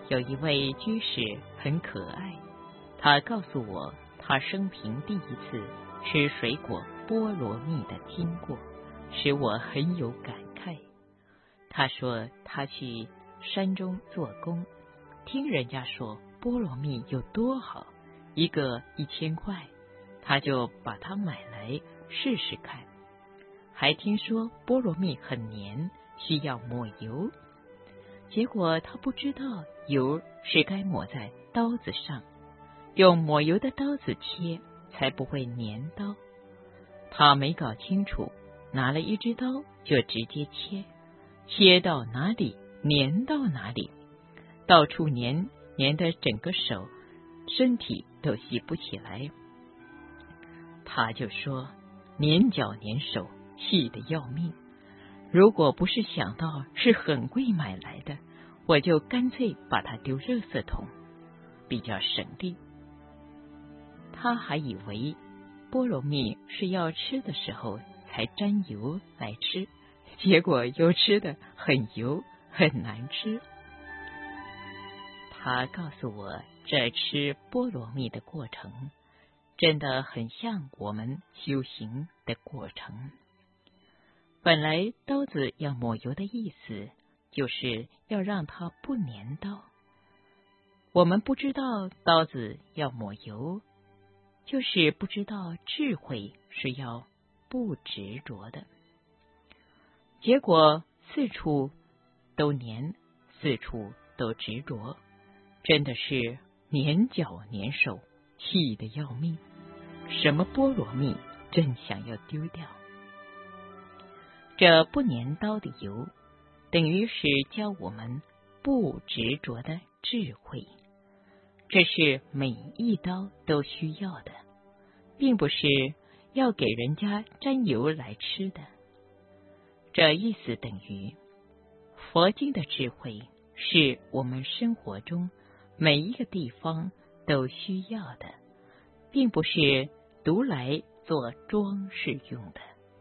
有一位居士很可爱，他告诉我他生平第一次吃水果菠萝蜜的经过，使我很有感慨。他说他去山中做工，听人家说菠萝蜜有多好，一个1000块，他就把它买来试试看。还听说菠萝蜜很黏，需要抹油，结果他不知道油是该抹在刀子上，用抹油的刀子切才不会粘刀。他没搞清楚，拿了一只刀就直接切到哪里粘到哪里，到处粘得整个手身体都洗不起来。他就说粘脚粘手，气得要命，如果不是想到是很贵买来的，我就干脆把它丢垃圾桶，比较省力。他还以为菠萝蜜是要吃的时候才沾油来吃，结果又吃得很油很难吃。他告诉我，这吃菠萝蜜的过程真的很像我们修行的过程。本来刀子要抹油的意思就是要让它不粘刀，我们不知道刀子要抹油，就是不知道智慧是要不执着的。结果四处都粘，四处都执着，真的是粘脚粘手，气得要命。什么菠萝蜜真想要丢掉。这不粘刀的油，等于是教我们不执着的智慧，这是每一刀都需要的，并不是要给人家沾油来吃的。这意思等于佛经的智慧是我们生活中每一个地方都需要的，并不是独来做装饰用的。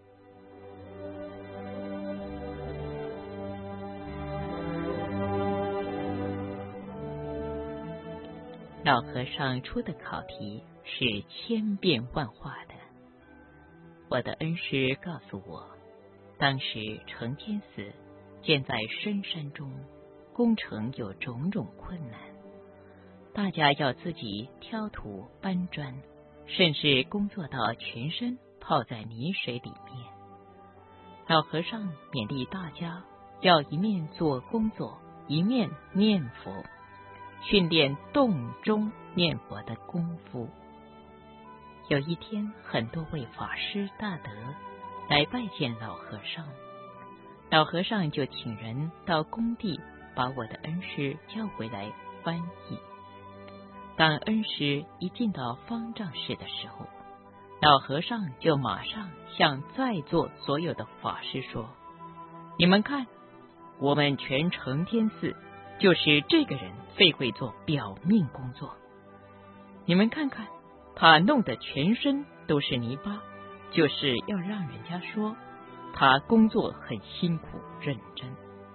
老和尚出的考题是千变万化的。我的恩师告诉我，当时承天寺建在深山中，工程有种种困难，大家要自己挑土搬砖，甚至工作到全身泡在泥水里面。老和尚勉励大家要一面做工作，一面念佛，训练动中念佛的功夫。有一天，很多位法师大德来拜见老和尚，老和尚就请人到工地把我的恩师叫回来翻译。当恩师一进到方丈室的时候，老和尚就马上向在座所有的法师说：你们看，我们全承天寺就是这个人最会做表面工作，你们看看，他弄得全身都是泥巴，就是要让人家说他工作很辛苦认真。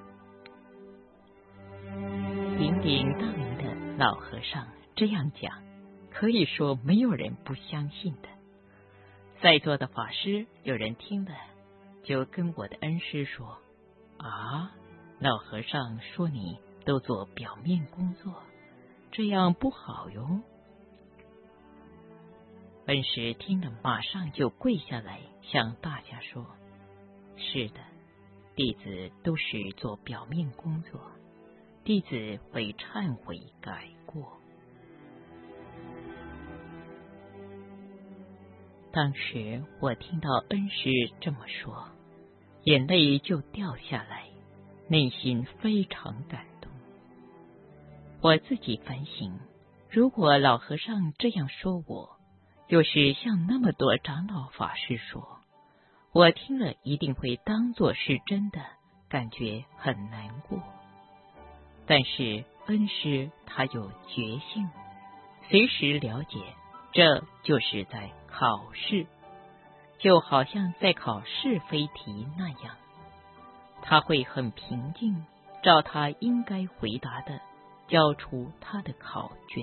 鼎鼎大名的老和尚这样讲，可以说没有人不相信的。在座的法师有人听了，就跟我的恩师说：啊，老和尚说你都做表面工作，这样不好哟。恩师听了，马上就跪下来向大家说：是的，弟子都是做表面工作，弟子会忏悔改过。当时我听到恩师这么说，眼泪就掉下来，内心非常感动。我自己反省，如果老和尚这样说我，又是像那么多长老法师说，我听了一定会当作是真的，感觉很难过。但是恩师他有觉性，随时了解这就是在考试，就好像在考是非题那样，他会很平静，照他应该回答的交出他的考卷。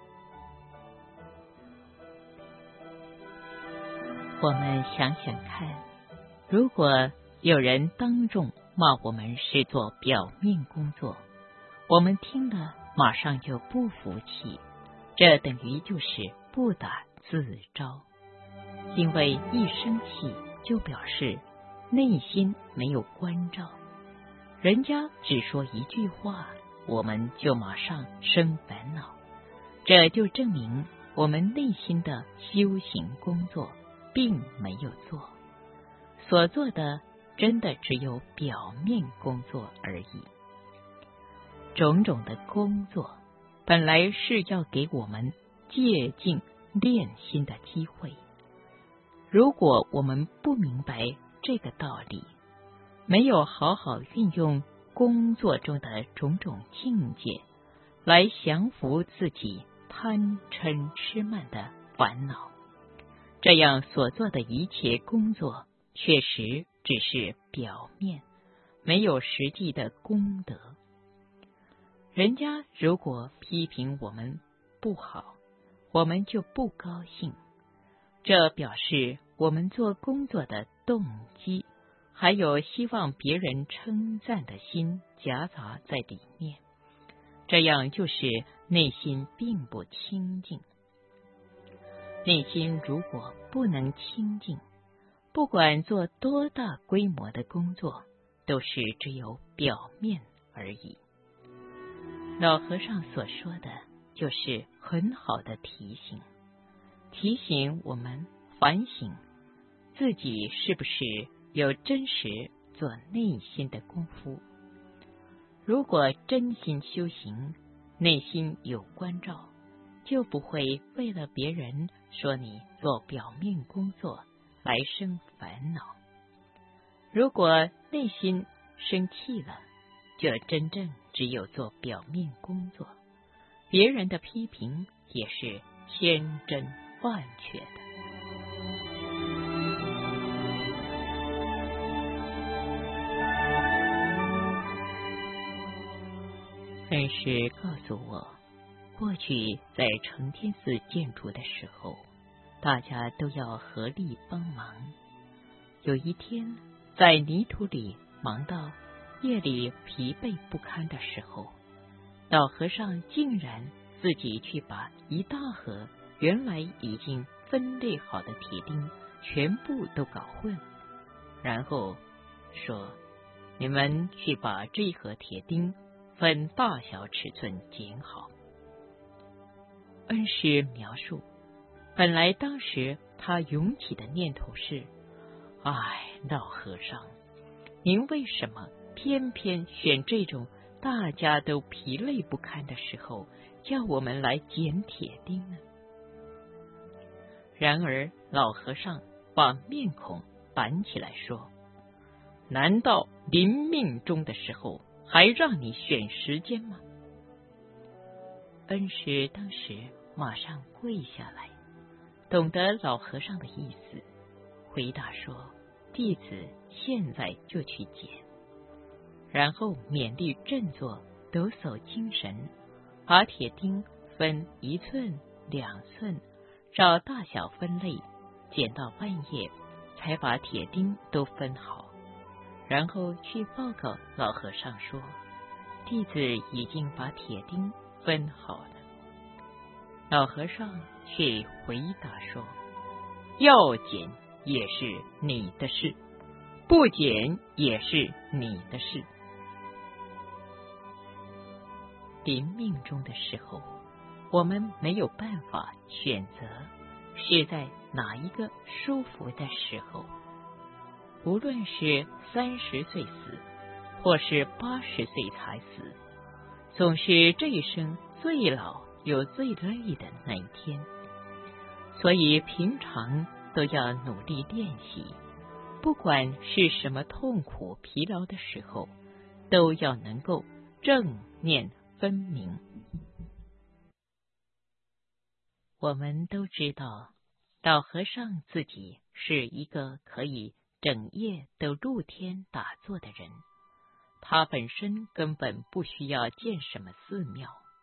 我们想想看，如果有人当众骂我们是做表面工作，我们听了马上就不服气，这等于就是不打自招。因为一生气就表示内心没有关照，人家只说一句话，我们就马上生烦恼，这就证明我们内心的修行工作并没有做，所做的真的只有表面工作而已。种种的工作本来是要给我们借镜练心的机会，如果我们不明白这个道理，没有好好运用工作中的种种境界来降服自己贪嗔痴慢的烦恼，这样所做的一切工作确实只是表面，没有实际的功德。人家如果批评我们不好，我们就不高兴，这表示我们做工作的动机还有希望别人称赞的心夹杂在里面，这样就是内心并不清净。内心如果不能清净，不管做多大规模的工作，都是只有表面而已。老和尚所说的就是很好的提醒，提醒我们反省自己是不是有真实做内心的功夫。如果真心修行，内心有关照，就不会为了别人说你做表面工作来生烦恼。如果内心生气了，就真正只有做表面工作，别人的批评也是千真万确的。恩师告诉我，过去在承天寺建筑的时候，大家都要合力帮忙。有一天，在泥土里忙到夜里疲惫不堪的时候，老和尚竟然自己去把一大盒原来已经分类好的铁钉全部都搞混，然后说：“你们去把这一盒铁钉分大小尺寸剪好。”恩师描述，本来当时他涌起的念头是：哎，老和尚，您为什么偏偏选这种大家都疲累不堪的时候，叫我们来捡铁钉呢？然而老和尚把面孔板起来说：“难道临命终的时候还让你选时间吗？”恩师当时马上跪下来，懂得老和尚的意思，回答说：“弟子现在就去捡。”然后勉励振作，抖擞精神，把铁钉分1寸、2寸，照大小分类，捡到半夜才把铁钉都分好，然后去报告老和尚说：“弟子已经把铁钉分好了。”老和尚却回答说：“要捡也是你的事，不捡也是你的事。”临命终的时候，我们没有办法选择是在哪一个舒服的时候，无论是30岁死，或是80岁才死，总是这一生最老又最累的那一天。所以平常都要努力练习，不管是什么痛苦疲劳的时候，都要能够正念分明。我们都知道，老和尚自己是一个可以整夜都露天打坐的人，他本身根本不需要建什么寺庙，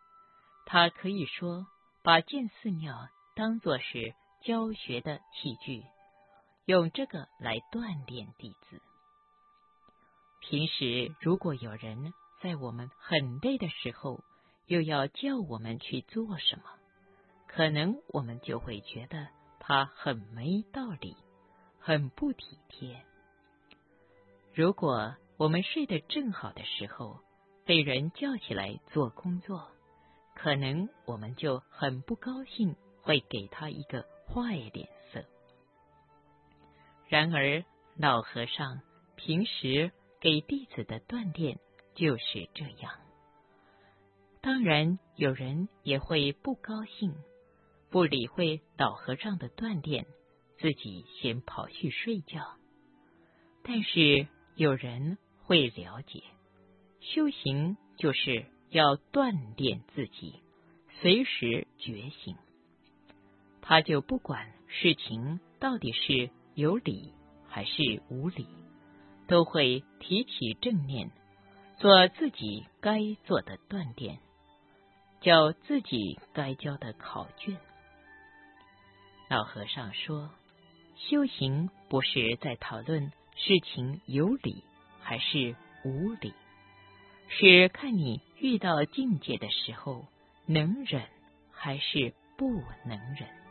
他可以说把见寺庙当作是教学的器具，用这个来锻炼弟子。平时如果有人在我们很累的时候，又要叫我们去做什么，可能我们就会觉得他很没道理，很不体贴。如果我们睡得正好的时候，被人叫起来做工作，可能我们就很不高兴，会给他一个坏脸色。然而老和尚平时给弟子的锻炼就是这样。当然有人也会不高兴，不理会老和尚的锻炼，自己先跑去睡觉。但是有人会了解，修行就是要锻炼自己，随时觉醒。他就不管事情到底是有理还是无理，都会提起正念，做自己该做的锻炼，教自己该教的考卷。老和尚说，修行不是在讨论事情有理还是无理，是看你遇到境界的时候能忍还是不能忍。